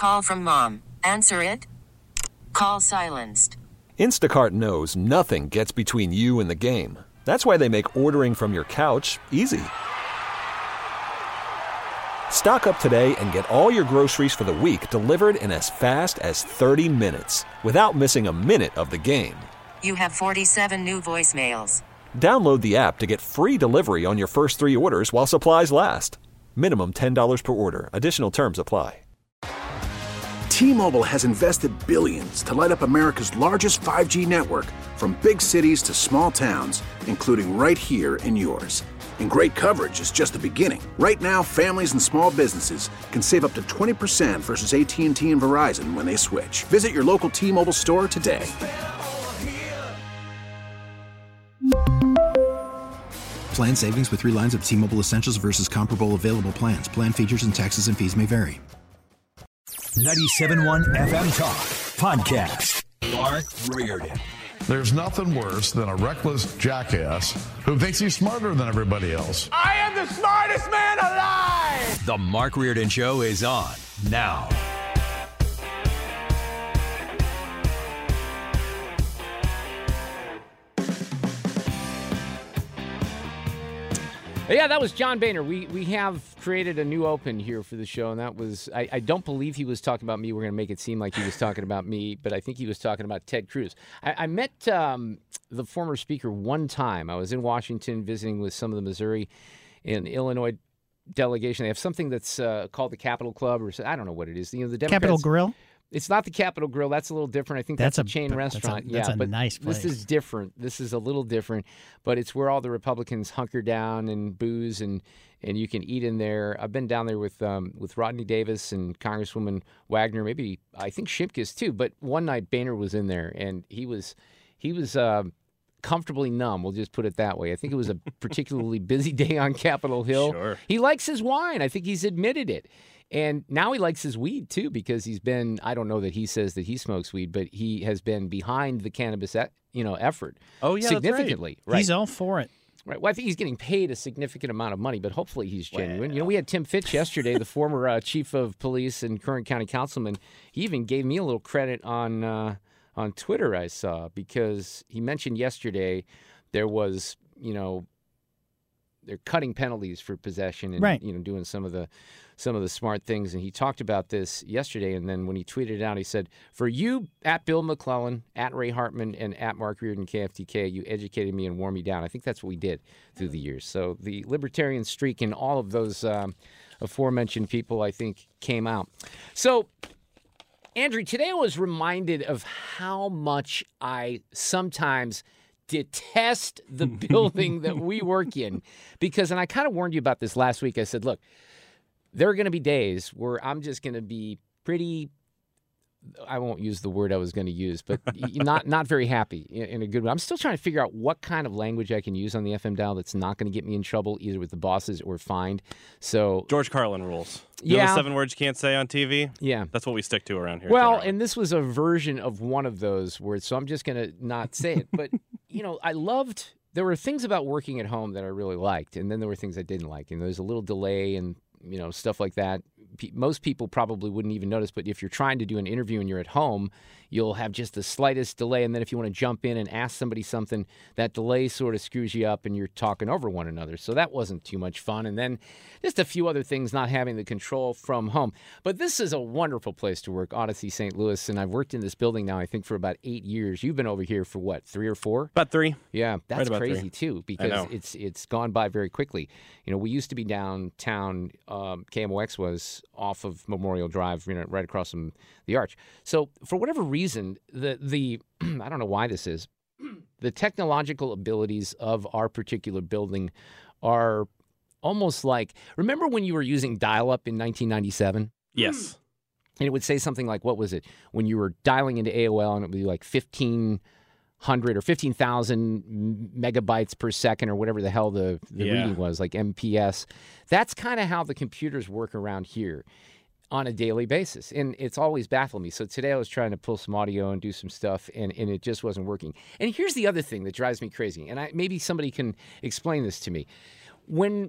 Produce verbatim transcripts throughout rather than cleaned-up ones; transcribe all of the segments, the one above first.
Call from mom. Answer it. Call silenced. Instacart knows nothing gets between you and the game. That's why they make ordering from your couch easy. Stock up today and get all your groceries for the week delivered in as fast as thirty minutes without missing a minute of the game. You have forty-seven new voicemails. Download the app to get free delivery on your first three orders while supplies last. Minimum ten dollars per order. Additional terms apply. T-Mobile has invested billions to light up America's largest five G network, from big cities to small towns, including right here in yours. And great coverage is just the beginning. Right now, families and small businesses can save up to twenty percent versus A T and T and Verizon when they switch. Visit your local T-Mobile store today. Plan savings with three lines of T-Mobile Essentials versus comparable available plans. Plan features and taxes and fees may vary. ninety-seven point one F M Talk Podcast. Mark Reardon. There's nothing worse than a reckless jackass who thinks he's smarter than everybody else. I am the smartest man alive! The Mark Reardon Show is on now. Yeah, that was John Boehner. We we have created a new open here for the show, and that was, I, I don't believe he was talking about me. We're going to make it seem like he was talking about me, but I think he was talking about Ted Cruz. I, I met um, the former speaker one time. I was in Washington visiting with some of the Missouri and Illinois delegation. They have something that's uh, called the Capitol Club, or I don't know what it is. You know, the Democrats, Capitol Grill? It's not the Capitol Grill. That's a little different. I think that's, that's a, a chain restaurant. That's a, that's yeah, a but nice place. This is different. This is a little different, but it's where all the Republicans hunker down and booze, and, and you can eat in there. I've been down there with um, with Rodney Davis and Congresswoman Wagner. Maybe I think Shimkus too. But one night Boehner was in there, and he was he was uh, comfortably numb. We'll just put it that way. I think it was a particularly busy day on Capitol Hill. Sure. He likes his wine. I think he's admitted it. And now he likes his weed, too, because he's been, I don't know that he says that he smokes weed, but he has been behind the cannabis you know, effort oh, yeah, significantly. Right. Right. He's all for it. Right. Well, I think he's getting paid a significant amount of money, but hopefully he's genuine. Well. You know, we had Tim Fitch yesterday, the former uh, chief of police and current county councilman. He even gave me a little credit on uh, on Twitter, I saw, because he mentioned yesterday there was, you know, they're cutting penalties for possession and, right. you know, doing some of the some of the smart things. And he talked about this yesterday. And then when he tweeted it out, he said, for you, at Bill McClellan, at Ray Hartman, and at Mark Reardon K F T K, you educated me and wore me down. I think that's what we did through the years. So the libertarian streak in all of those um, aforementioned people, I think, came out. So, Andrew, today I was reminded of how much I sometimes detest the building that we work in, because, and I kind of warned you about this last week. I said, look, there are going to be days where I'm just going to be pretty, I won't use the word I was going to use, but not not very happy in, in a good way. I'm still trying to figure out what kind of language I can use on the F M dial that's not going to get me in trouble either with the bosses or fined. So George Carlin rules. You yeah. know the seven words you can't say on T V? Yeah. That's what we stick to around here. Well, generally. and this was a version of one of those words, so I'm just going to not say it. But, you know, I loved, there were things about working at home that I really liked, and then there were things I didn't like. And there was a little delay and, you know, stuff like that. Most people probably wouldn't even notice, but if you're trying to do an interview and you're at home, you'll have just the slightest delay. And then if you want to jump in and ask somebody something, that delay sort of screws you up and you're talking over one another. So that wasn't too much fun. And then just a few other things, not having the control from home. But this is a wonderful place to work, Odyssey Saint Louis. And I've worked in this building now, I think, for about eight years. You've been over here for what, three or four? About three. Yeah, that's right about crazy three. too, because it's it's gone by very quickly. You know, we used to be downtown, um, K M O X was off of Memorial Drive, you know, right across from the Arch. So for whatever reason, the the I don't know why this is, the technological abilities of our particular building are almost like, remember when you were using dial-up in nineteen ninety-seven? Yes. And it would say something like, what was it? When you were dialing into A O L and it would be like fifteen hundred or fifteen thousand megabytes per second or whatever the hell the, the yeah. reading was, like M P S. That's kind of how the computers work around here on a daily basis. And it's always baffled me. So today I was trying to pull some audio and do some stuff, and, and it just wasn't working. And here's the other thing that drives me crazy, and I, maybe somebody can explain this to me. When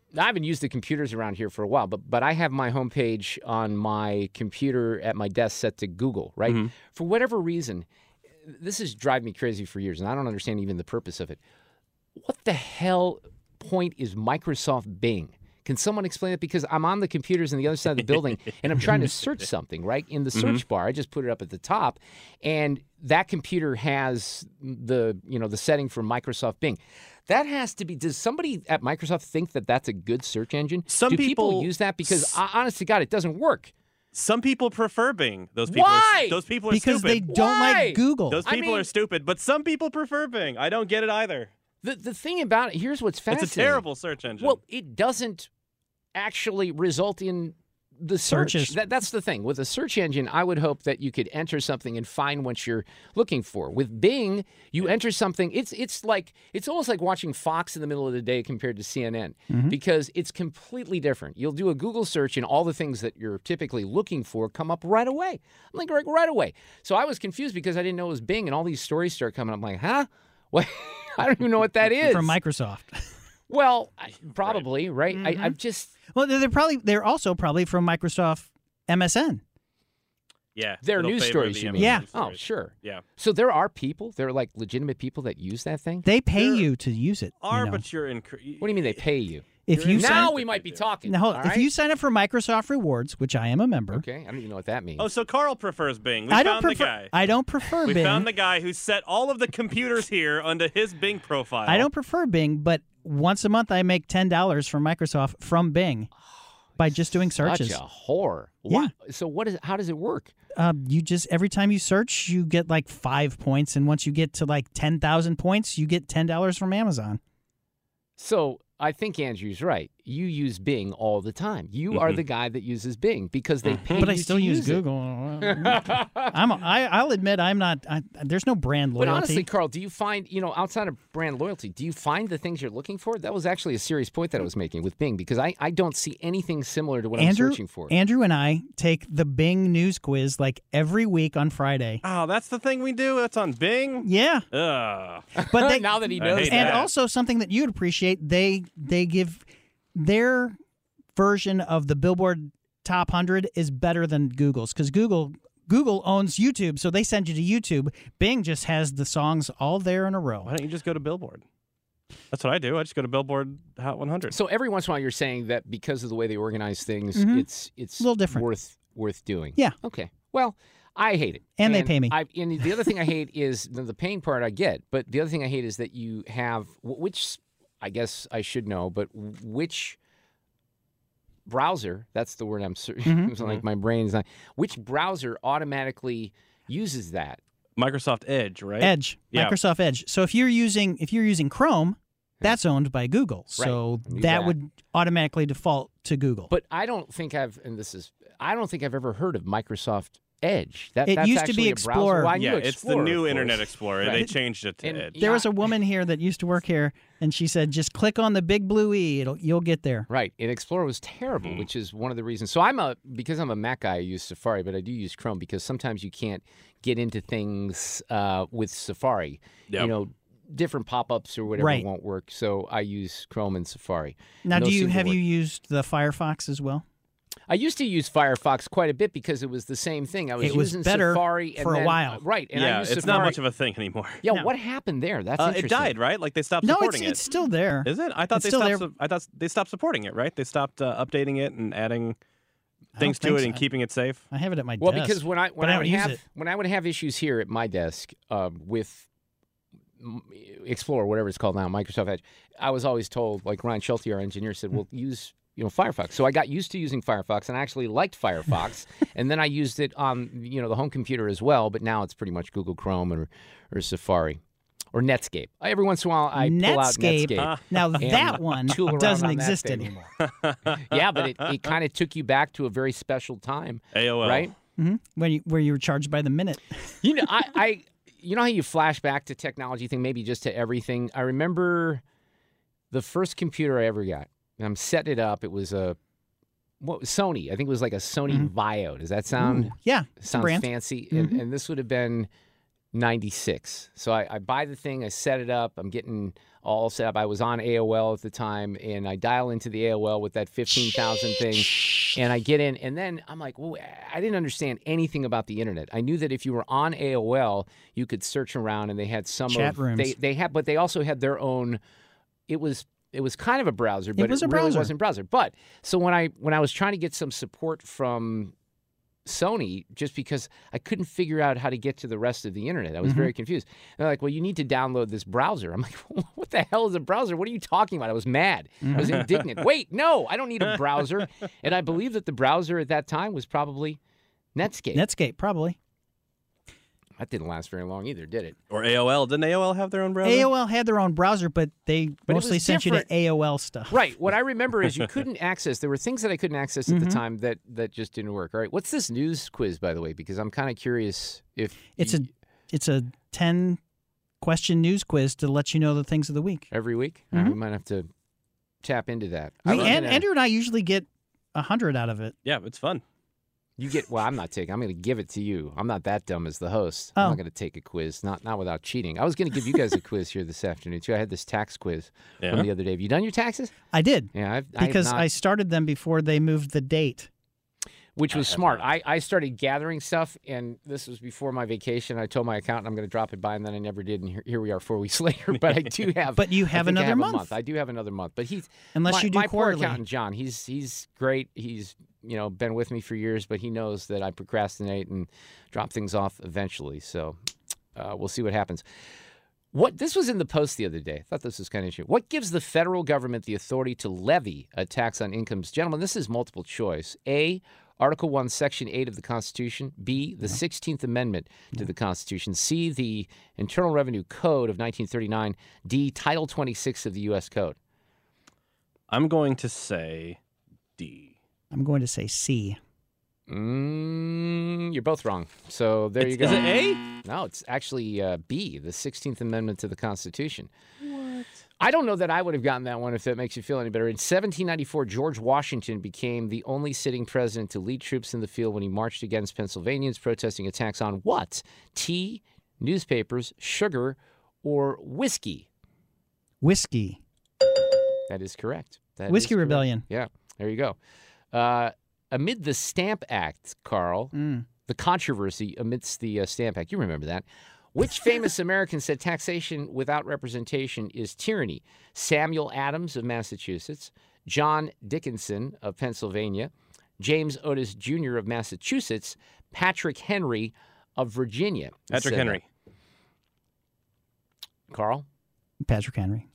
I haven't used the computers around here for a while, but but I have my homepage on my computer at my desk set to Google, right? Mm-hmm. For whatever reason, this has driven me crazy for years, and I don't understand even the purpose of it. What the hell point is Microsoft Bing? Can someone explain it? Because I'm on the computers on the other side of the building, and I'm trying to search something, right? In the search Mm-hmm. bar, I just put it up at the top, and that computer has the, you know, the setting for Microsoft Bing. That has to be, does somebody at Microsoft think that that's a good search engine? Some Do people, people- use that? Because, uh, honest to God, it doesn't work. Some people prefer Bing. Those people Why? Are, those people are Because they stupid. don't Why? like Google. Those I people mean- are stupid, but some people prefer Bing. I don't get it either. The, the thing about it, here's what's fascinating. It's a terrible search engine. Well, it doesn't actually result in the search. Searches. That, that's the thing. With a search engine, I would hope that you could enter something and find what you're looking for. With Bing, you enter something. It's it's like it's almost like watching Fox in the middle of the day compared to C N N because it's completely different. You'll do a Google search and all the things that you're typically looking for come up right away. I'm like right, right away. So I was confused because I didn't know it was Bing, and all these stories start coming up. I'm like, huh? What? I don't even know what that is. From Microsoft. Well, I, probably, right? I, I'm just... Well, they're probably they're also probably from Microsoft M S N. yeah, Their it'll news favor stories, the you M mean? S N Yeah. Oh, stories. sure. Yeah. So there are people, there are like legitimate people that use that thing? They pay There you to use it. you Are, know. but you're in. What do you mean they pay you? if you now sign, we might be talking. now, hold- all if right? you sign up for Microsoft Rewards, which I am a member, Okay, I don't even know what that means. Oh, so Carl prefers Bing. We I found don't prefer. the guy. I don't prefer we Bing. found the guy who set all of the computers here onto his Bing profile. I don't prefer Bing, but once a month I make ten dollars from Microsoft from Bing by just doing searches. Such a whore. Yeah. What? So what is? How does it work? Uh, you just every time you search, you get like five points, and once you get to like ten thousand points, you get ten dollars from Amazon. So I think Andrew's right. You use Bing all the time. You are the guy that uses Bing because they pay But you I still to use use it. Google. I'm. A, I, I'll admit I'm not. I, there's no brand loyalty. But honestly, Carl, do you find, you know, outside of brand loyalty, do you find the things you're looking for? That was actually a serious point that I was making with Bing because I, I don't see anything similar to what Andrew, I'm searching for. Andrew and I take the Bing news quiz like every week on Friday. Oh, that's the thing we do. That's on Bing. Yeah, Ugh. but they, now that he I knows hate and that. also something that you'd appreciate, they they give their version of the Billboard Top one hundred is better than Google's because Google Google owns YouTube, so they send you to YouTube. Bing just has the songs all there in a row. Why don't you just go to Billboard? That's what I do. I just go to Billboard Hot one hundred. So every once in a while, you're saying that because of the way they organize things, Mhm. it's it's A little different. worth worth doing. Yeah. Okay. Well, I hate it, And they pay me. I, and the other thing I hate is the, the paying part. I get, but the other thing I hate is that you have wh- which I guess I should know, but which browser? That's the word I'm searching. Mhm. It's like my brain's not. Which browser automatically uses that? Microsoft Edge, right? Edge, Yeah. Microsoft Edge. So if you're using if you're using Chrome, that's owned by Google. So I knew that, that. would automatically default to Google. But I don't think I've, and this is, I don't think I've ever heard of Microsoft Edge. That, It that's used to be actually a Explorer. browser. Well, I knew Yeah, it's the Explorer, new of course. Internet Explorer. They Right. changed it to And- Edge. there was a woman here that used to work here, and she said, "Just click on the big blue E. It'll you'll get there." Right, and Explorer was terrible, Mm-hmm. which is one of the reasons. So I'm a because I'm a Mac guy. I use Safari, but I do use Chrome because sometimes you can't get into things uh, with Safari. Yep. You know, different pop-ups or whatever Right. won't work. So I use Chrome and Safari. Now, And do those you seem to have work. you used the Firefox as well? I used to use Firefox quite a bit because it was the same thing. I was It was using better Safari and for a then- while. right? And I yeah, used it's Safari. not much of a thing anymore. Yeah, No. what happened there? That's Uh, interesting. it died, right? Like they stopped No, it's supporting it's it. still there. Is it? I thought It's they still stopped. there. su- I thought they stopped supporting it, right? They stopped uh, updating it and adding things to think it so. and keeping it safe. I have it at my Well, desk. because when I when but I I, don't would use have it. when I would have issues here at my desk um, with mm, Explorer, whatever it's called now, Microsoft Edge, I was always told, like Ryan Schulte, our engineer, said, "Well, use you know Firefox." So I got used to using Firefox, and I actually liked Firefox, and then I used it on you know the home computer as well. But now it's pretty much Google Chrome or or Safari. Or Netscape. Every once in a while, I pull out Netscape. Netscape. Now and that one tool around doesn't on that exist thing. anymore. Yeah, but it, it kind of took you back to a very special time, A O L. right? hmm When you where you were charged by the minute. You know, I, I, you know how you flash back to technology thing, maybe just to everything. I remember the first computer I ever got. I'm setting it up. It was a what Sony. I think it was like a Sony Vaio. Does that sound Ooh, yeah, it's a sounds brand. fancy? And, and this would have been ninety-six. So I, I buy the thing. I set it up. I'm getting all set up. I was on A O L at the time, and I dial into the A O L with that fifteen thousand thing, and I get in, and then I'm like, well, I didn't understand anything about the internet. I knew that if you were on A O L, you could search around, and they had some Chat of, rooms. They, they had, but they also had their own. It was it was kind of a browser, but it, was a really browser. wasn't a browser. But so when I when I was trying to get some support from Sony, just because I couldn't figure out how to get to the rest of the internet. I was Mm-hmm. very confused. And they're like, well, you need to download this browser. I'm like, what the hell is a browser? What are you talking about? I was mad. I was indignant. Wait, no, I don't need a browser. And I believe that the browser at that time was probably Netscape. Netscape, probably. That didn't last very long either, did it? Or A O L. Didn't A O L have their own browser? A O L had their own browser, but they But it mostly was sent you different. to A O L stuff. Right. What I remember is you couldn't access. There were things that I couldn't access at Mm-hmm. the time that, that just didn't work. All right. What's this news quiz, by the way? Because I'm kind of curious if It's you, a it's a ten question news quiz to let you know the things of the week. every week. All right, we might have to tap into that. I We, was and gonna- Andrew and I usually get a hundred out of it. Yeah, it's fun. You get well. I'm not taking. I'm going to give it to you. I'm not that dumb as the host. I'm Oh. not going to take a quiz. Not not without cheating. I was going to give you guys a quiz here this afternoon too. I had this tax quiz Yeah. from the other day. Have you done your taxes? I did Yeah, I've, I have because not, I started them before they moved the date. which was I have smart. not. I, I started gathering stuff, and this was before my vacation. I told my accountant I'm going to drop it by, and then I never did. And here, here we are, four weeks later. But I do have. But you I have think I another have a month. month. I do have another month. But he's Unless my, you do my quarterly. poor accountant John. He's he's great. He's you know been with me for years, but he knows that I procrastinate and drop things off eventually. So uh, we'll see what happens. What this was in the Post the other day. I thought this was kind of interesting. What gives the federal government the authority to levy a tax on incomes? Gentlemen, this is multiple choice. A, Article one, Section eight of the Constitution. B, the sixteenth Amendment to the Constitution. C, the Internal Revenue Code of nineteen thirty-nine. D, Title twenty-six of the U S Code. I'm going to say D. I'm going to say C. Mm, you're both wrong. So there you It's- go. Is it A? No, it's actually uh, B, the sixteenth Amendment to the Constitution. What? I don't know that I would have gotten that one if that makes you feel any better. In seventeen ninety-four, George Washington became the only sitting president to lead troops in the field when he marched against Pennsylvanians protesting a tax on what? Tea, newspapers, sugar, or whiskey? Whiskey. That is correct. That Whiskey is correct. Rebellion. Yeah, there you go. Uh, amid the Stamp Act, Carl, Mm. the controversy amidst the uh, Stamp Act, you remember that. Which famous American said taxation without representation is tyranny? Samuel Adams of Massachusetts, John Dickinson of Pennsylvania, James Otis Junior of Massachusetts, Patrick Henry of Virginia. Patrick said Henry. that. Carl? Patrick Henry.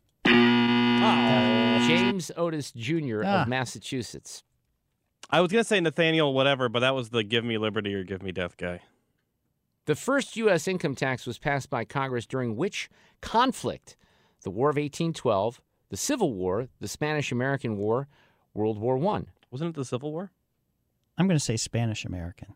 James Otis Junior Ah. of Massachusetts. I was going to say Nathaniel whatever, but that was the give me liberty or give me death guy. The first U S income tax was passed by Congress during which conflict? The War of eighteen twelve, the Civil War, the Spanish-American War, World War One. Wasn't it the Civil War? I'm going to say Spanish American.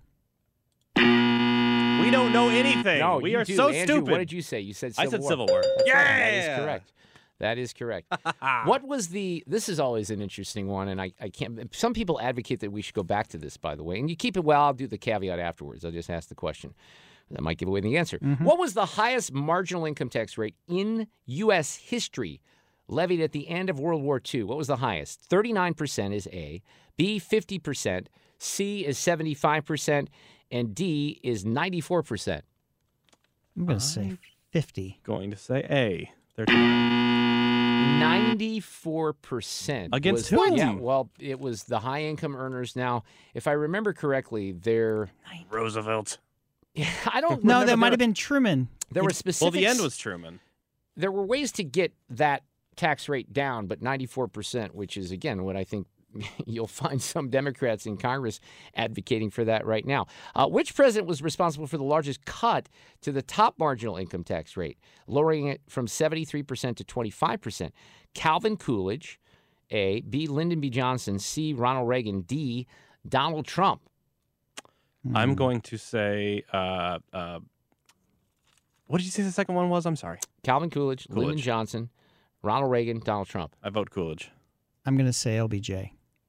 We don't know anything. No, we you are do. so Andrew, stupid. What did you say? You said Civil I said War. Civil War. That's right. That is Yeah! correct. That is correct. What was the? This is always an interesting one, and I, I can't. Some people advocate that we should go back to this, by the way, and you keep it. Well, I'll do the caveat afterwards. I'll just ask the question. That might give away the answer. What was the highest marginal income tax rate in U S history levied at the end of World War Two? What was the highest? thirty-nine percent is A, B, fifty percent, C is seventy-five percent, and D is ninety-four percent. I'm going to say fifty. Going to say A. They're ninety-four percent. Against was, who? Yeah, well, it was the high income earners. Now, if I remember correctly, there. Roosevelt. I don't No, remember. that might there, have been Truman. There were Well, specific. the end was Truman. There were ways to get that tax rate down, but ninety-four percent, which is, again, what I think you'll find some Democrats in Congress advocating for that right now. Uh, which president was responsible for the largest cut to the top marginal income tax rate, lowering it from seventy-three percent to twenty-five percent? Calvin Coolidge, A. B. Lyndon B. Johnson, C. Ronald Reagan, D. Donald Trump. I'm going to say, uh, uh, what did you say the second one was? I'm sorry. Calvin Coolidge, Coolidge. Lyndon Johnson, Ronald Reagan, Donald Trump. I vote Coolidge. I'm going to say L B J.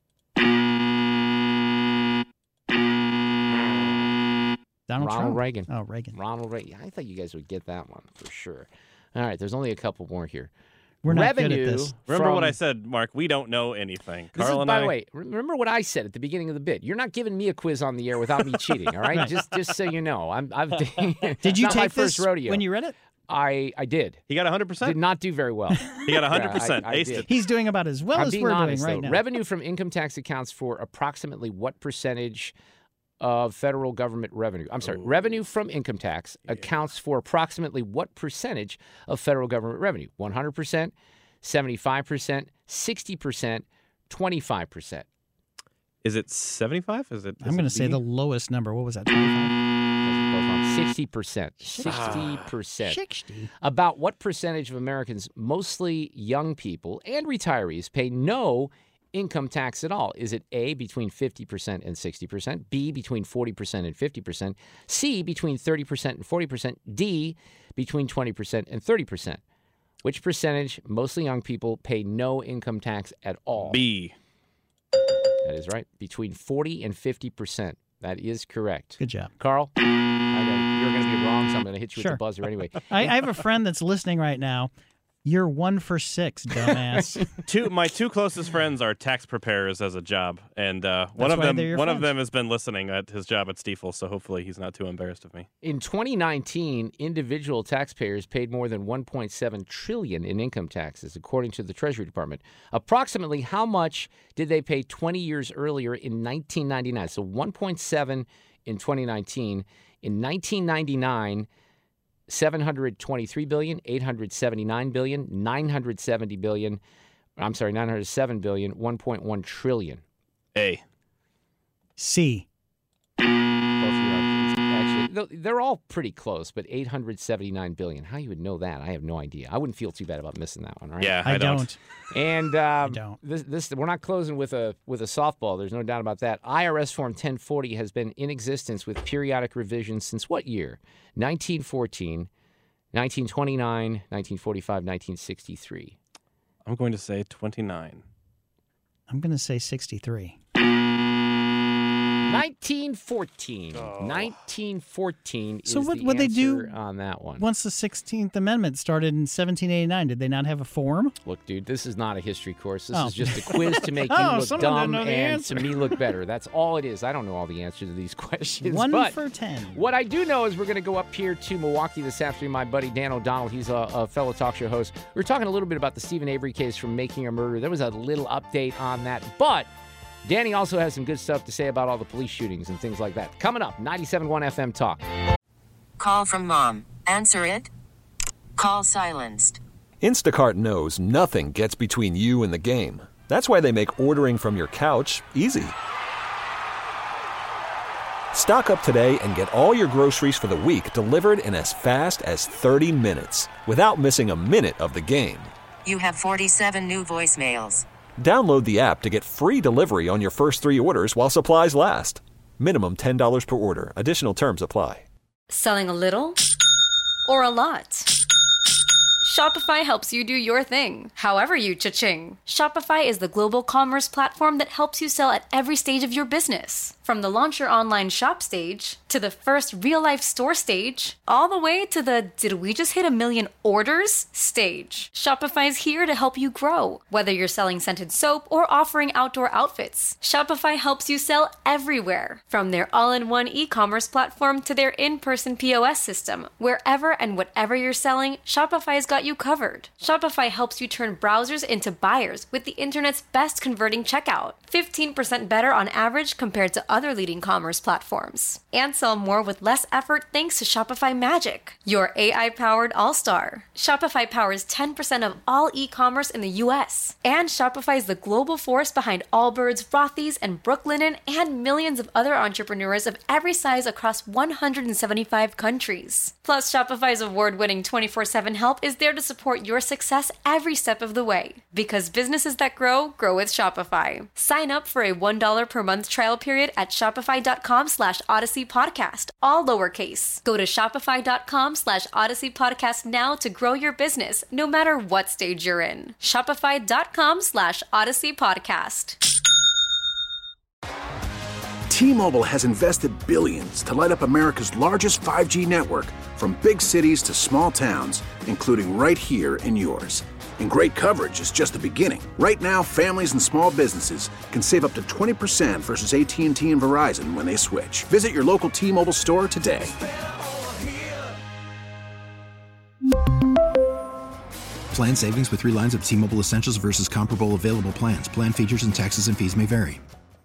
Donald Ronald Trump. Reagan. Oh, Reagan. Ronald Reagan. I thought you guys would get that one for sure. All right, there's only a couple more here. We're not revenue. good at this. Remember from, what I said, Mark? We don't know anything. This Carl is, and by I. the way, remember what I said at the beginning of the bit. You're not giving me a quiz on the air without me cheating, all right? Right. Just just so you know. I'm, I've Did you not my take first this rodeo. when you read it? I, I did. He got one hundred Did percent. not do very well. He got one hundred percent. Yeah, I- I Aced did. it. He's doing about as well I'm as being we're honest, doing right though. now. Revenue from income tax accounts for approximately what percentage of federal government revenue? I'm sorry, revenue from income tax accounts for approximately what percentage of federal government revenue? one hundred percent, seventy-five percent, sixty percent, twenty-five percent. Is it seventy-five? Is it? Is I'm going to it say B? the lowest number. What was that? twenty-five? sixty percent. sixty percent. sixty. About what percentage of Americans, mostly young people and retirees, pay no income tax at all? Is it A, between fifty percent and sixty percent, B, between forty percent and fifty percent, C, between thirty percent and forty percent, D, between twenty percent and thirty percent? Which percentage, mostly young people, pay no income tax at all? B. That is right. Between forty and fifty percent. That is correct. Good job. Carl, I know you're going to be wrong, so I'm going to hit you Sure. with the buzzer anyway. I, I have a friend that's listening right now. You're one for six, dumbass. Two, my two closest friends are tax preparers as a job, and uh, one That's of why them, they're your one of friends. them has been listening at his job at Stiefel, so hopefully he's not too embarrassed of me. In twenty nineteen, individual taxpayers paid more than one point seven trillion dollars in income taxes, according to the Treasury Department. Approximately how much did they pay twenty years earlier in nineteen ninety-nine? So one point seven in twenty nineteen. In nineteen ninety-nine, seven hundred twenty-three billion dollars, eight hundred seventy-nine billion dollars, nine hundred seventy billion dollars. I'm sorry, nine hundred seven billion dollars, one point one trillion dollars. A. C. Both of you are, actually, th- they're all pretty close, but eight hundred seventy-nine billion dollars. How you would know that, I have no idea. I wouldn't feel too bad about missing that one, right? Yeah, I, I, don't. And um, don't. This, this, we're not closing with a with a softball. There's no doubt about that. I R S Form ten forty has been in existence with periodic revisions since what year? nineteen fourteen, nineteen twenty-nine, nineteen forty-five, nineteen sixty-three. I'm going to say twenty-nine. I'm going to say sixty-three. nineteen fourteen. Oh. nineteen fourteen So is what the would they do answer on that one. Once the sixteenth Amendment started in seventeen eighty-nine, did they not have a form? Look, dude, this is not a history course. This Oh. is just a quiz to make Oh, you look someone dumb didn't know the and answer. to me look better. That's all it is. I don't know all the answers to these questions. One but for ten. What I do know is we're going to go up here to Milwaukee this afternoon. My buddy Dan O'Donnell, he's a, a fellow talk show host. We were talking a little bit about the Stephen Avery case from Making a Murder. There was a little update on that, but Danny also has some good stuff to say about all the police shootings and things like that. Coming up, ninety-seven point one F M Talk. Call from mom. Answer it. Call silenced. Instacart knows nothing gets between you and the game. That's why they make ordering from your couch easy. Stock up today and get all your groceries for the week delivered in as fast as thirty minutes without missing a minute of the game. You have forty-seven new voicemails. Download the app to get free delivery on your first three orders while supplies last. Minimum ten dollars per order. Additional terms apply. Selling a little or a lot? Shopify helps you do your thing, however you cha-ching. Shopify is the global commerce platform that helps you sell at every stage of your business. From the launch your online shop stage, to the first real-life store stage, all the way to the did we just hit a million orders stage. Shopify's here to help you grow. Whether you're selling scented soap or offering outdoor outfits, Shopify helps you sell everywhere. From their all-in-one e-commerce platform to their in-person P O S system, wherever and whatever you're selling, Shopify's got you covered. Shopify helps you turn browsers into buyers with the internet's best converting checkout. fifteen percent better on average compared to other leading commerce platforms. And sell more with less effort thanks to Shopify Magic, your A I-powered all-star. Shopify powers ten percent of all e-commerce in the U S. And Shopify is the global force behind Allbirds, Rothy's, and Brooklinen, and millions of other entrepreneurs of every size across one hundred seventy-five countries. Plus, Shopify's award-winning twenty-four seven help is there to support your success every step of the way. Because businesses that grow, grow with Shopify. Sign up for a one dollar per month trial period at shopify.com slash Odyssey Podcast, all lowercase. Go to shopify.com slash Odyssey Podcast now to grow your business, no matter what stage you're in. Shopify.com slash Odyssey Podcast. T-Mobile has invested billions to light up America's largest five G network, from big cities to small towns, including right here in yours. And great coverage is just the beginning. Right now, families and small businesses can save up to twenty percent versus A T and T and Verizon when they switch. Visit your local T-Mobile store today. Plan savings with three lines of T-Mobile Essentials versus comparable available plans. Plan features and taxes and fees may vary.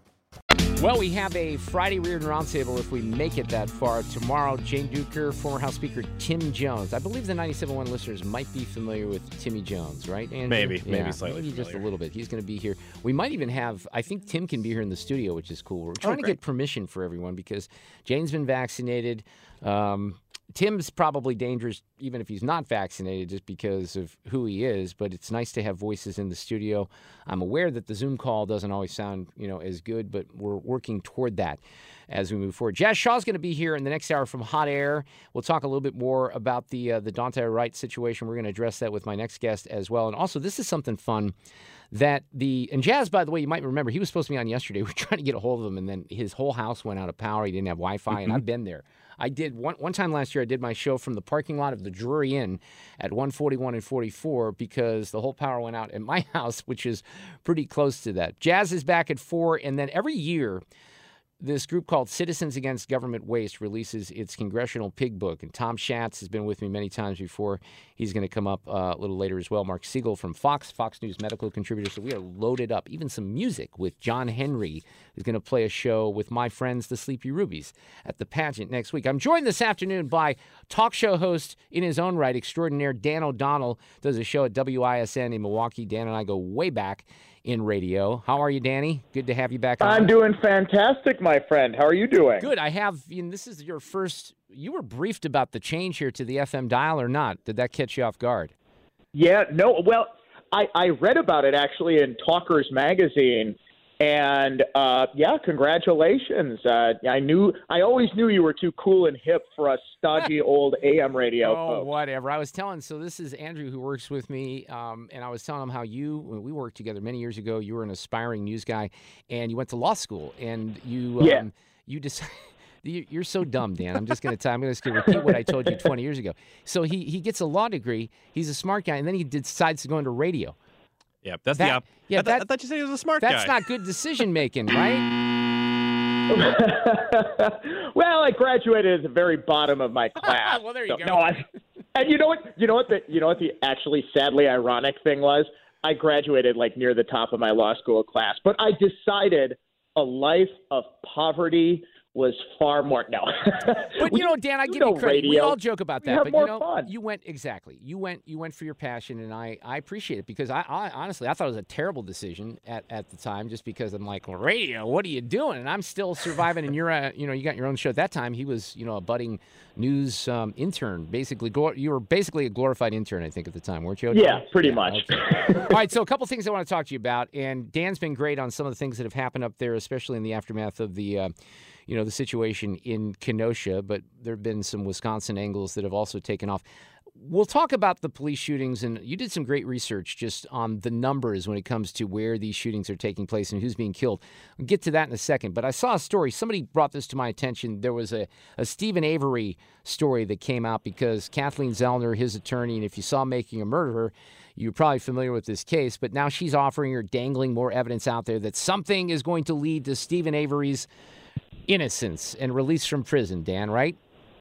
Well, we have a Friday Reardon Roundtable if we make it that far. Tomorrow, Jane Duker, former House Speaker Tim Jones. I believe the ninety-seven point one listeners might be familiar with Timmy Jones, right, Andrew? Maybe, yeah, maybe slightly Maybe familiar. just a little bit. He's going to be here. We might even have, I think Tim can be here in the studio, which is cool. We're trying Oh, to great. get permission for everyone because Jane's been vaccinated. Um, Tim's probably dangerous even if he's not vaccinated just because of who he is, but it's nice to have voices in the studio. I'm aware that the Zoom call doesn't always sound, you know, as good, but we're working toward that as we move forward. Jazz Shaw's going to be here in the next hour from Hot Air. We'll talk a little bit more about the uh, the Daunte Wright situation. We're going to address that with my next guest as well. And also, this is something fun that the and Jazz, by the way, you might remember, he was supposed to be on yesterday. We were trying to get a hold of him, and then his whole house went out of power. He didn't have Wi-Fi, Mm-hmm. and I've been there. I did one one time last year. I did my show from the parking lot of the Drury Inn at one forty-one and forty-four because the whole power went out at my house, which is pretty close to that. Jazz is back at four, and then every year, this group called Citizens Against Government Waste releases its Congressional Pig Book, and Tom Schatz has been with me many times before. He's going to come up uh, a little later as well. Mark Siegel from Fox, Fox News medical contributor. So we are loaded up. Even some music with John Henry is going to play a show with my friends, the Sleepy Rubies, at the pageant next week. I'm joined this afternoon by talk show host in his own right, extraordinaire Dan O'Donnell, does a show at W I S N in Milwaukee. Dan and I go way back in radio. How are you, Danny? Good to have you back on. I'm doing fantastic, my friend. How are you doing? Good. I have, you know, this is your first, you were briefed about the change here to the F M dial or not? Did that catch you off guard? Yeah, no, well, I, I read about it actually in Talkers Magazine. And, uh, yeah, congratulations. Uh, I knew, I always knew you were too cool and hip for us stodgy old A M radio Oh, folks. whatever. I was telling, so this is Andrew who works with me, um, and I was telling him how you, when we worked together many years ago, you were an aspiring news guy, and you went to law school, and you, um, Yeah. you decided. You're so dumb, Dan. I'm just going to tell. I'm just going to repeat what I told you twenty years ago. So he he gets a law degree. He's a smart guy, and then he decides to go into radio. Yeah, that's That- the op- yeah, I, th- that- I thought you said he was a smart guy. That's not good decision making, right? Well, I graduated at the very bottom of my class. Well, there you so- go. No, I, and you know what? You know what? The you know what the actually sadly ironic thing was? I graduated like near the top of my law school class, but I decided a life of poverty was far more no. But you know, Dan, I you give know you credit. We radio. all joke about We that, have but more you know, fun. you went exactly. You went, you went for your passion, and I, I appreciate it because I, I honestly, I thought it was a terrible decision at, at the time, just because I'm like, well, radio, what are you doing? And I'm still surviving, and you're, a, you know, you got your own show. At that time, he was, you know, a budding news um, intern, basically. Go, you were basically a glorified intern, I think, at the time, weren't you? Yeah, pretty much. Okay. All right, so a couple things I want to talk to you about, and Dan's been great on some of the things that have happened up there, especially in the aftermath of the. Uh, you know, the situation in Kenosha, but there have been some Wisconsin angles that have also taken off. We'll talk about the police shootings, and you did some great research just on the numbers when it comes to where these shootings are taking place and who's being killed. We'll get to that in a second, but I saw a story. Somebody brought this to my attention. There was a, a Stephen Avery story that came out because Kathleen Zellner, his attorney, and if you saw Making a Murderer, you're probably familiar with this case, but now she's offering or dangling more evidence out there that something is going to lead to Stephen Avery's innocence and release from prison, Dan, right?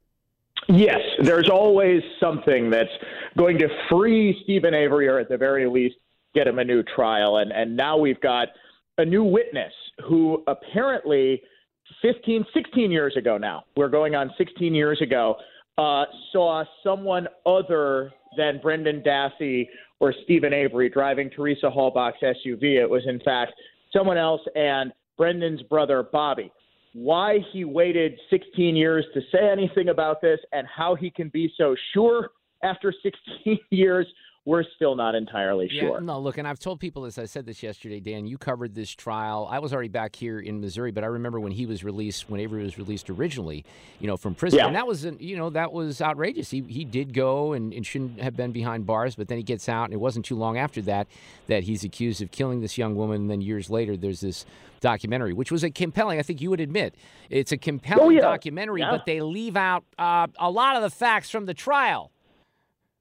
Yes, there's always something that's going to free Stephen Avery, or at the very least, get him a new trial. And and now we've got a new witness who apparently fifteen, sixteen years ago now, we're going on sixteen years ago, uh, saw someone other than Brendan Dassey or Stephen Avery driving Teresa Halbach's S U V. It was, in fact, someone else and Brendan's brother, Bobby. Why he waited sixteen years to say anything about this and how he can be so sure after sixteen years, we're still not entirely Yeah, sure. no, look, and I've told people this. I said this yesterday, Dan. You covered this trial. I was already back here in Missouri, but I remember when he was released, when Avery was released originally, you know, from prison. Yeah. And that was, you know, that was outrageous. He he did go and, and shouldn't have been behind bars, but then he gets out, and it wasn't too long after that that he's accused of killing this young woman. And then years later, there's this documentary, which was a compelling, I think you would admit, it's a compelling Oh, yeah. documentary, Yeah. but they leave out uh, a lot of the facts from the trial.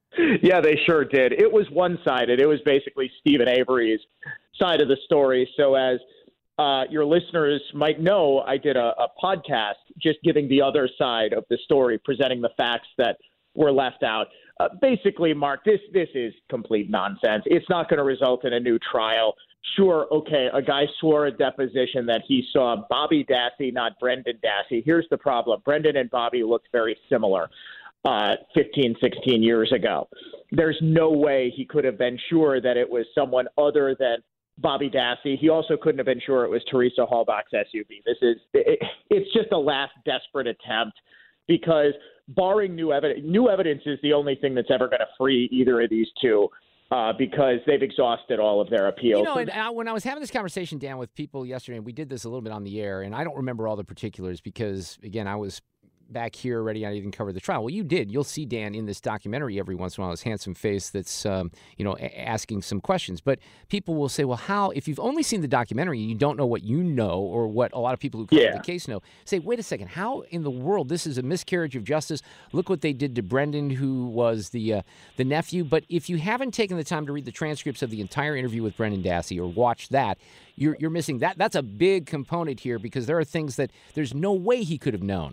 Yeah, they sure did. It was one-sided. It was basically Stephen Avery's side of the story. So as uh, your listeners might know, I did a, a podcast just giving the other side of the story, presenting the facts that were left out. Uh, basically, Mark, this this is complete nonsense. It's not going to result in a new trial. Sure, okay, a guy swore a deposition that he saw Bobby Dassey, not Brendan Dassey. Here's the problem. Brendan and Bobby looked very similar uh, fifteen, sixteen years ago. There's no way he could have been sure that it was someone other than Bobby Dassey. He also couldn't have been sure it was Teresa Halbach's S U V. This is it, it's just a last desperate attempt because barring new evidence, new evidence is the only thing that's ever going to free either of these two. Uh, because they've exhausted all of their appeals. You know, and I, when I was having this conversation, Dan, with people yesterday, and we did this a little bit on the air, and I don't remember all the particulars because, again, I was back here ready. I didn't cover the trial. Well, you did. You'll see Dan in this documentary every once in a while, his handsome face that's, um, you know, a- asking some questions. But people will say, well, how, if you've only seen the documentary and you don't know what you know or what a lot of people who cover yeah. the case know, say, wait a second, how in the world, this is a miscarriage of justice. Look what they did to Brendan, who was the uh, the nephew. But if you haven't taken the time to read the transcripts of the entire interview with Brendan Dassey or watch that, you're, you're missing that. That's a big component here because there are things that there's no way he could have known.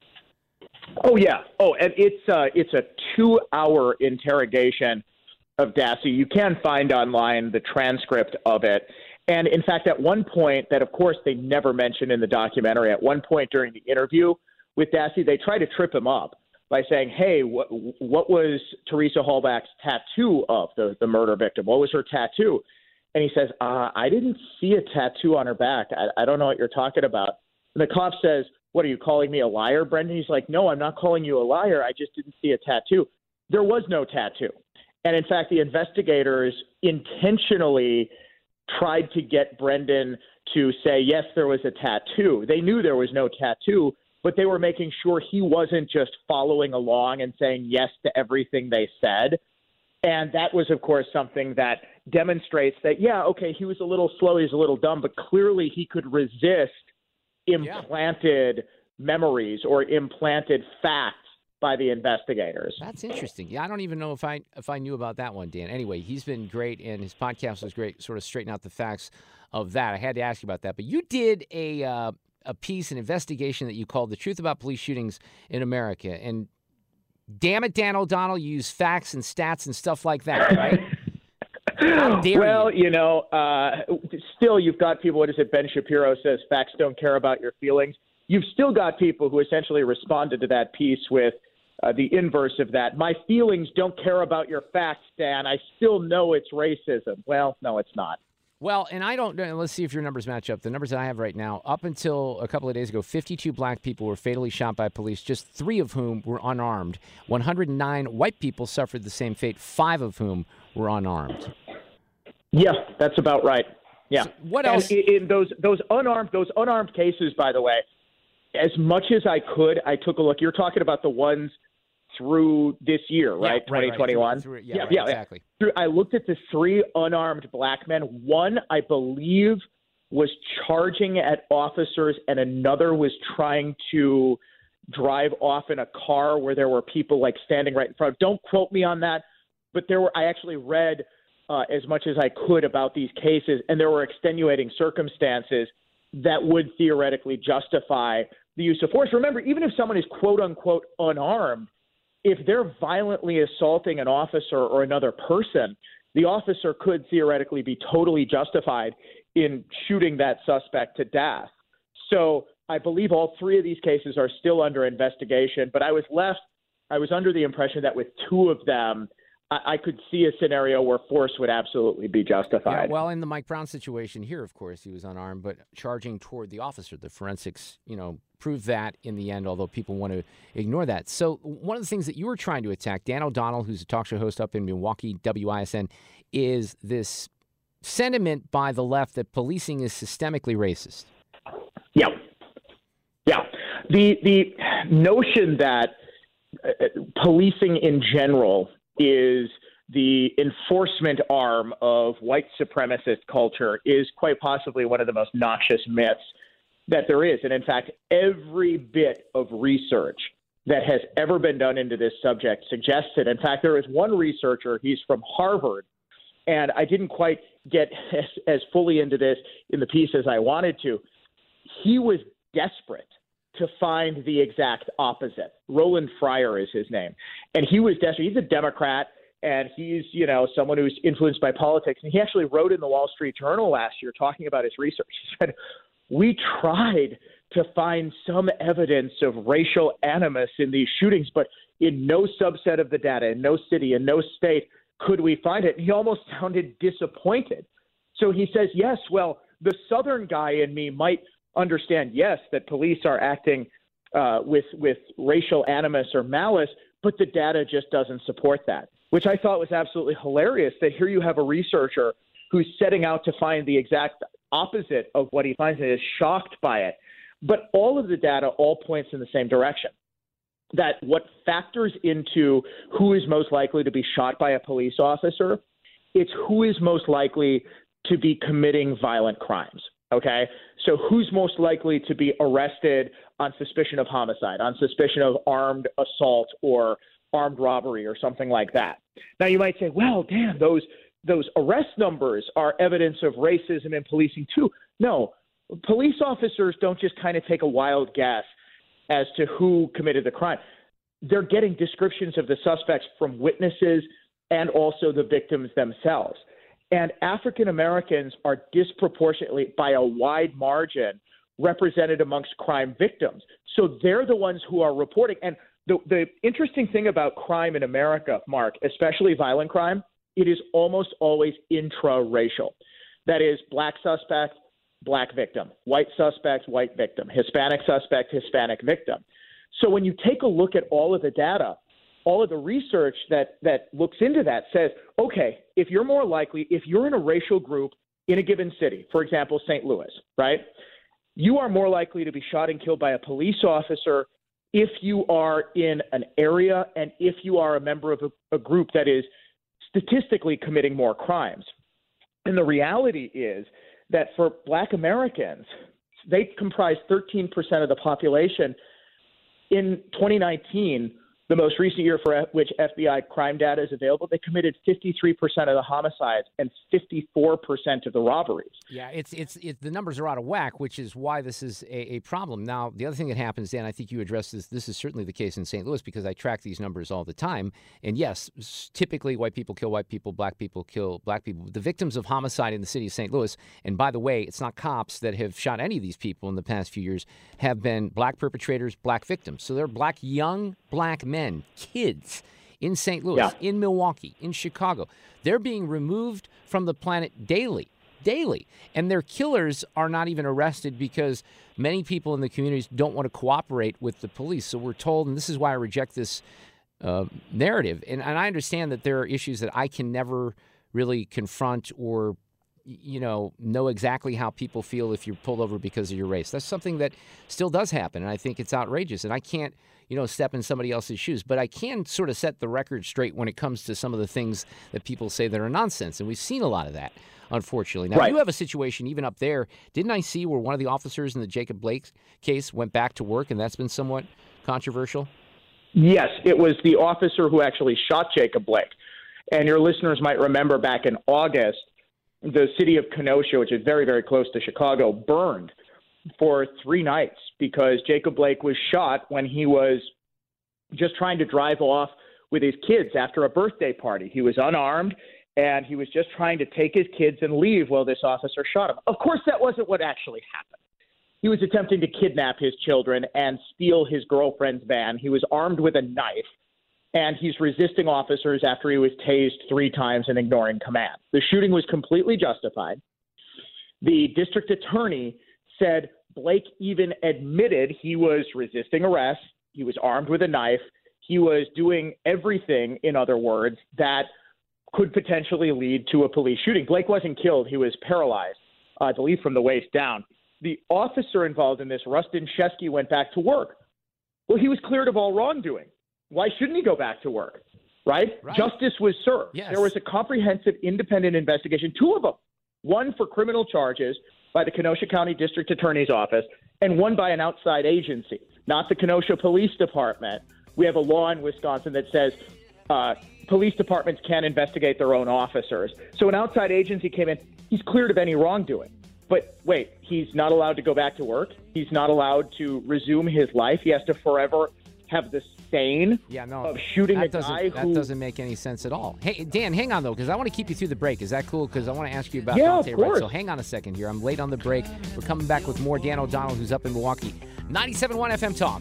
Oh, yeah. Oh, and it's uh, it's a two-hour interrogation of Dassey. You can find online the transcript of it. And, in fact, at one point that, of course, they never mentioned in the documentary, at one point during the interview with Dassey, they try to trip him up by saying, hey, what, what was Teresa Halbach's tattoo of, the, the murder victim? What was her tattoo? And he says, uh, I didn't see a tattoo on her back. I, I don't know what you're talking about. And the cop says, what, are you calling me a liar, Brendan? He's like, no, I'm not calling you a liar. I just didn't see a tattoo. There was no tattoo. And in fact, the investigators intentionally tried to get Brendan to say, yes, there was a tattoo. They knew there was no tattoo, but they were making sure he wasn't just following along and saying yes to everything they said. And that was, of course, something that demonstrates that, yeah, okay, he was a little slow, he was a little dumb, but clearly he could resist implanted yeah. memories or implanted facts by the investigators. That's interesting. Yeah, I don't even know if I if I knew about that one, Dan. Anyway, he's been great, and his podcast was great, sort of straighten out the facts of that. I had to ask you about that. But you did a uh, a piece, an investigation that you called The Truth About Police Shootings in America. And damn it, Dan O'Donnell, you use facts and stats and stuff like that, right? Well, you? you know, uh, still you've got people, what is it, Ben Shapiro says, facts don't care about your feelings. You've still got people who essentially responded to that piece with uh, the inverse of that. My feelings don't care about your facts, Dan. I still know it's racism. Well, no, it's not. Well, and I don't know. Let's see if your numbers match up. The numbers that I have right now, up until a couple of days ago, fifty-two black people were fatally shot by police, just three of whom were unarmed. one hundred nine white people suffered the same fate, five of whom were unarmed. Yeah, that's about right. Yeah. So what else? And in those those unarmed those unarmed cases, by the way, as much as I could, I took a look. You're talking about the ones through this year, right? Yeah, right twenty twenty-one. Right. Through, through, yeah, yeah, right, yeah, exactly. Through, I looked at the three unarmed black men. One, I believe, was charging at officers, and another was trying to drive off in a car where there were people like standing right in front. Don't quote me on that, but there were. I actually read uh, as much as I could about these cases, and there were extenuating circumstances that would theoretically justify the use of force. Remember, even if someone is quote unquote unarmed, if they're violently assaulting an officer or another person, the officer could theoretically be totally justified in shooting that suspect to death. So I believe all three of these cases are still under investigation, but I was left, I was under the impression that with two of them, I, I could see a scenario where force would absolutely be justified. Yeah, well, in the Mike Brown situation here, of course, he was unarmed, but charging toward the officer. The forensics, you know, proved that in the end, although people want to ignore that. So one of the things that you were trying to attack, Dan O'Donnell, who's a talk show host up in Milwaukee, W I S N, is this sentiment by the left that policing is systemically racist. Yeah. Yeah. The, the notion that uh, policing in general is the enforcement arm of white supremacist culture is quite possibly one of the most noxious myths that there is. And in fact, every bit of research that has ever been done into this subject suggests it. In fact, there is one researcher, he's from Harvard, and I didn't quite get as, as fully into this in the piece as I wanted to. He was desperate to find the exact opposite. Roland Fryer is his name. And he was desperate. He's a Democrat, and he's, you know, someone who's influenced by politics. And he actually wrote in the Wall Street Journal last year talking about his research. He said, we tried to find some evidence of racial animus in these shootings, but in no subset of the data, in no city, in no state, could we find it. And he almost sounded disappointed. So he says, yes, well, the Southern guy in me might understand, yes, that police are acting uh, with with racial animus or malice, but the data just doesn't support that, which I thought was absolutely hilarious, that here you have a researcher who's setting out to find the exact opposite of what he finds and is shocked by it. But all of the data all points in the same direction, that what factors into who is most likely to be shot by a police officer, it's who is most likely to be committing violent crimes. Okay, so who's most likely to be arrested on suspicion of homicide, on suspicion of armed assault or armed robbery or something like that? Now, you might say, well, damn, those those arrest numbers are evidence of racism in policing too. No, police officers don't just kind of take a wild guess as to who committed the crime. They're getting descriptions of the suspects from witnesses and also the victims themselves. And African Americans are disproportionately, by a wide margin, represented amongst crime victims. So they're the ones who are reporting. And the, the interesting thing about crime in America, Mark, especially violent crime, it is almost always intra-racial. That is, black suspect, black victim, white suspect, white victim, Hispanic suspect, Hispanic victim. So when you take a look at all of the data, all of the research that, that looks into that says, okay, if you're more likely, if you're in a racial group in a given city, for example, Saint Louis, right, you are more likely to be shot and killed by a police officer if you are in an area and if you are a member of a, a group that is statistically committing more crimes. And the reality is that for Black Americans, they comprise thirteen percent of the population. In twenty nineteen, the most recent year for which F B I crime data is available, they committed fifty-three percent of the homicides and fifty-four percent of the robberies. Yeah, it's it's it, the numbers are out of whack, which is why this is a, a problem. Now, the other thing that happens, Dan, I think you addressed this. This is certainly the case in Saint Louis because I track these numbers all the time. And yes, typically white people kill white people, black people kill black people. The victims of homicide in the city of Saint Louis, and by the way, it's not cops that have shot any of these people in the past few years, have been black perpetrators, black victims. So they're black, young black men, kids in Saint Louis, yeah. in Milwaukee, in Chicago. They're being removed from the planet daily, daily. And their killers are not even arrested because many people in the communities don't want to cooperate with the police. So we're told, and this is why I reject this uh, narrative. And, and I understand that there are issues that I can never really confront or you know, know exactly how people feel if you're pulled over because of your race. That's something that still does happen, and I think it's outrageous. And I can't, you know, step in somebody else's shoes, but I can sort of set the record straight when it comes to some of the things that people say that are nonsense, and we've seen a lot of that, unfortunately. Now, right. You have a situation even up there. Didn't I see where one of the officers in the Jacob Blake case went back to work, and that's been somewhat controversial? Yes, it was the officer who actually shot Jacob Blake. And your listeners might remember back in August, the city of Kenosha, which is very, very close to Chicago, burned for three nights because Jacob Blake was shot when he was just trying to drive off with his kids after a birthday party. He was unarmed, and he was just trying to take his kids and leave while this officer shot him. Of course, that wasn't what actually happened. He was attempting to kidnap his children and steal his girlfriend's van. He was armed with a knife. And he's resisting officers after he was tased three times and ignoring command. The shooting was completely justified. The district attorney said Blake even admitted he was resisting arrest. He was armed with a knife. He was doing everything, in other words, that could potentially lead to a police shooting. Blake wasn't killed. He was paralyzed, I believe, from the waist down. The officer involved in this, Rustin Shesky, went back to work. Well, he was cleared of all wrongdoing. Why shouldn't he go back to work, right? right. Justice was served. Yes. There was a comprehensive independent investigation, two of them, one for criminal charges by the Kenosha County District Attorney's Office and one by an outside agency, not the Kenosha Police Department, we have a law in Wisconsin that says uh, police departments can't investigate their own officers. So an outside agency came in. He's cleared of any wrongdoing. But wait, he's not allowed to go back to work. He's not allowed to resume his life. He has to forever have the stain yeah, no, of shooting that a doesn't, guy that who... That doesn't make any sense at all. Hey, Dan, hang on, though, because I want to keep you through the break. Is that cool? Because I want to ask you about yeah, Daunte of Wright. course. So hang on a second here. I'm late on the break. We're coming back with more Dan O'Donnell, who's up in Milwaukee. ninety-seven point one F M Talk.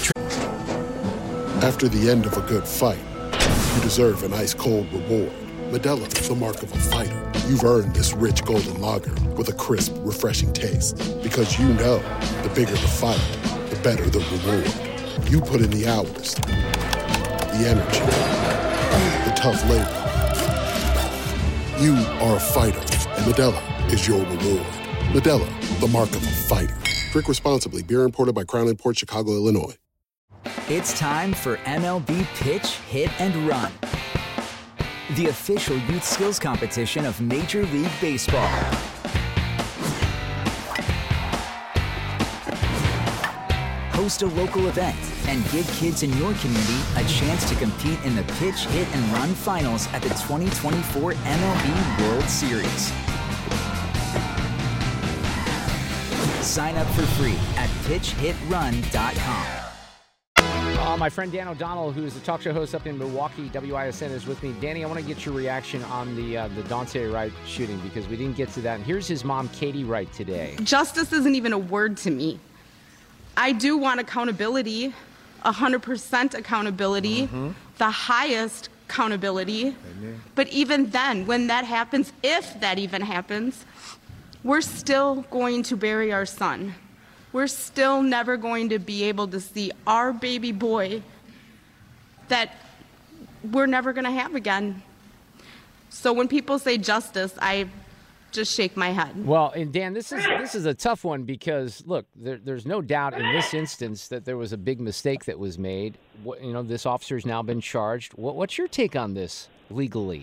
After the end of a good fight, you deserve an ice-cold reward. Modelo is the mark of a fighter. You've earned this rich golden lager with a crisp, refreshing taste. Because you know, the bigger the fight, the better the reward. You put in the hours, the energy, the tough labor. You are a fighter, and Modelo is your reward. Modelo, the mark of a fighter. Drink responsibly. Beer imported by Crown Imports, Chicago, Illinois. It's time for M L B Pitch, Hit, and Run, the official youth skills competition of Major League Baseball. Host a local event and give kids in your community a chance to compete in the Pitch, Hit, and Run finals at the twenty twenty-four M L B World Series. Sign up for free at pitch hit run dot com. Uh, my friend Dan O'Donnell, who is the talk show host up in Milwaukee, W I S N, is with me. Danny, I want to get your reaction on the uh, the Daunte Wright shooting because we didn't get to that. And here's his mom, Katie Wright, today. Justice isn't even a word to me. I do want accountability, one hundred percent accountability, mm-hmm. the highest accountability. Amen. But even then, when that happens, if that even happens, we're still going to bury our son. We're still never going to be able to see our baby boy that we're never going to have again. So when people say justice, I just shake my head. Well, and Dan, this is this is a tough one because, look, there, there's no doubt in this instance that there was a big mistake that was made. What, you know, this officer's now been charged. What, what's your take on this legally?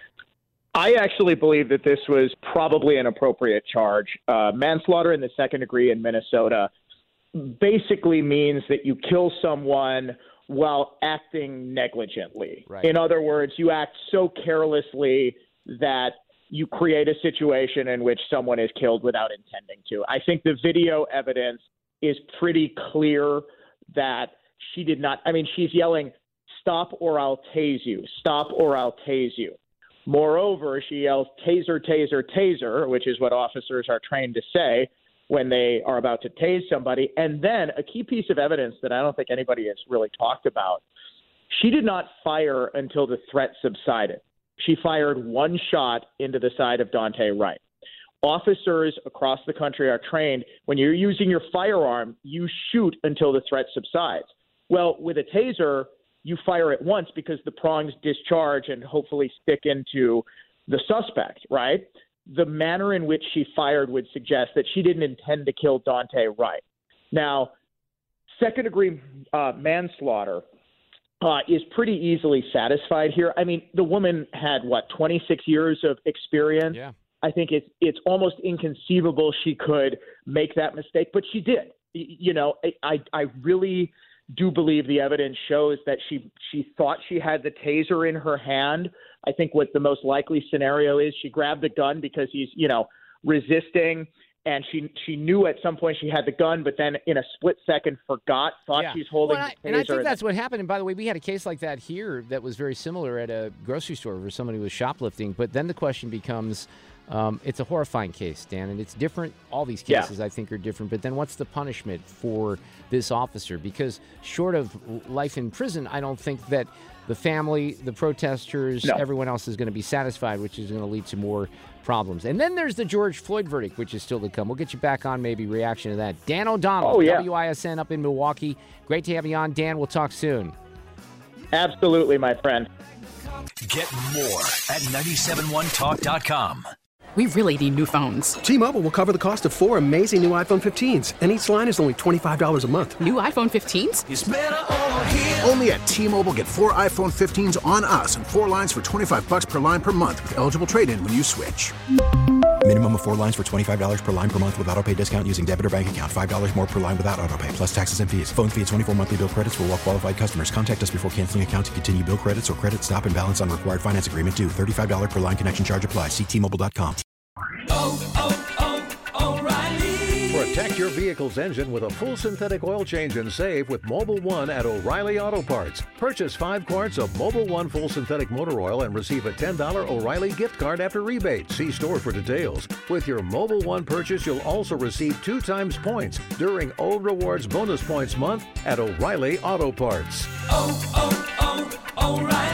I actually believe that this was probably an appropriate charge. Uh, manslaughter in the second degree in Minnesota basically means that you kill someone while acting negligently. Right. In other words, you act so carelessly that you create a situation in which someone is killed without intending to. I think the video evidence is pretty clear that she did not. I mean, she's yelling, "Stop or I'll tase you. Stop or I'll tase you." Moreover, she yells, "Taser, taser, taser," which is what officers are trained to say when they are about to tase somebody. And then a key piece of evidence that I don't think anybody has really talked about, she did not fire until the threat subsided. She fired one shot into the side of Daunte Wright. Officers across the country are trained, when you're using your firearm, you shoot until the threat subsides. Well, with a taser, you fire at once because the prongs discharge and hopefully stick into the suspect, right? The manner in which she fired would suggest that she didn't intend to kill Daunte Wright. Now, second-degree uh, manslaughter uh, is pretty easily satisfied here. I mean, the woman had, what, twenty-six years of experience? Yeah. I think it's, it's almost inconceivable she could make that mistake, but she did. You know, I, I really do believe the evidence shows that she she thought she had the taser in her hand. I think what the most likely scenario is, she grabbed the gun because he's, you know, resisting, and she she knew at some point she had the gun, but then in a split second forgot, thought yeah. she's holding well, I, the taser. And I think that's what happened. And by the way, we had a case like that here that was very similar at a grocery store where somebody was shoplifting. But then the question becomes, Um, it's a horrifying case, Dan, and it's different. All these cases, yeah. I think, are different. But then what's the punishment for this officer? Because short of life in prison, I don't think that the family, the protesters, no. everyone else is going to be satisfied, which is going to lead to more problems. And then there's the George Floyd verdict, which is still to come. We'll get you back on maybe reaction to that. Dan O'Donnell, oh, yeah. W I S N up in Milwaukee. Great to have you on, Dan. We'll talk soon. Absolutely, my friend. Get more at nine seven one talk dot com. We really need new phones. T-Mobile will cover the cost of four amazing new iPhone fifteens, and each line is only twenty-five dollars a month. New iPhone fifteens? It's better over here. Only at T-Mobile, get four iPhone fifteens on us and four lines for twenty-five bucks per line per month with eligible trade-in when you switch. Minimum of four lines for twenty-five dollars per line per month with autopay discount using debit or bank account. five dollars more per line without autopay, plus taxes and fees. Phone fee at twenty-four monthly bill credits for well-qualified customers. Contact us before canceling account to continue bill credits or credit stop and balance on required finance agreement due. thirty-five dollars per line connection charge applies. See T Mobile dot com. Oh, oh, oh, O'Reilly. Protect your vehicle's engine with a full synthetic oil change and save with Mobil one at O'Reilly Auto Parts. Purchase five quarts of Mobil one full synthetic motor oil and receive a ten dollars O'Reilly gift card after rebate. See store for details. With your Mobil one purchase, you'll also receive two times points during O Rewards Bonus Points Month at O'Reilly Auto Parts. Oh, oh, oh, O'Reilly.